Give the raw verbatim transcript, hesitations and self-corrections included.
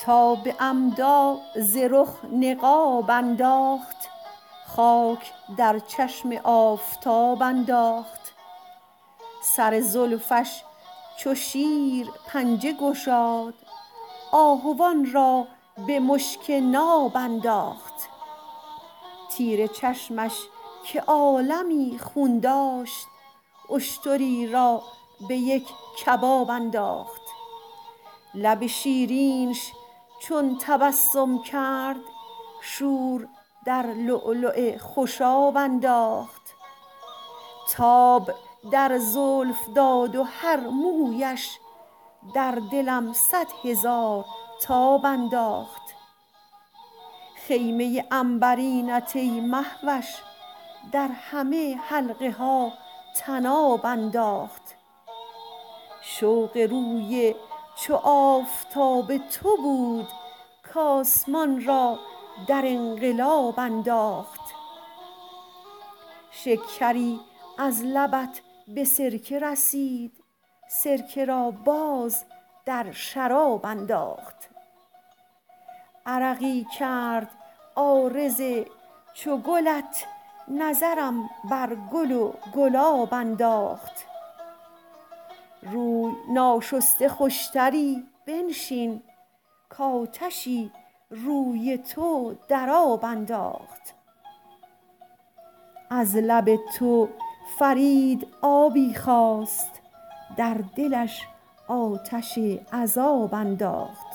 تا به عمدا ز رخ نقاب انداخت خاک در چشم آفتاب انداخت سر زلفش چو شیر پنجه گشاد آهوان را به مشک ناب انداخت تیر چشمش که عالمی خون داشت اشتری را به یک کباب انداخت لب شیرینش چون تبسم کرد شور در لؤلؤ خوشاب انداخت تاب در زلف داد و هر مویش در دلم صد هزار تاب انداخت خیمه عنبرینت ای مهوش در همه حلقه ها طناب انداخت شوق روی چو آفتاب تو بود کآسمان را در انقلاب انداخت شکری از لبت به سرکه رسید سرکه را باز در شراب انداخت عرقی کرد عارض چو گلت نظرم بر گل و گلاب انداخت روی ناشسته خوشتری بنشین کآتشی روی تو در آب انداخت از لب تو فرید آبی خواست در دلش آتش عذاب انداخت